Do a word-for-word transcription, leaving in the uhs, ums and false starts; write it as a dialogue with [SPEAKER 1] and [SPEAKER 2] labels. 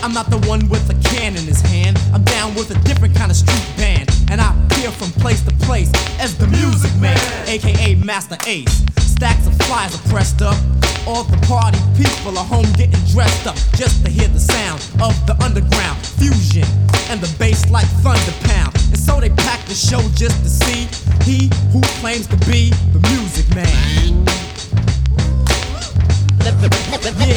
[SPEAKER 1] I'm not the one with a can in his hand. I'm down with a different kind of street band, and I appear from place to place as the Music Man, aka Master Ace. Stacks of flyers are pressed up. All the party people are home getting dressed up just to hear the sound of the underground fusion and the bass like thunder pound. And so they pack the show just to see he who claims to be the Music Man. Yeah.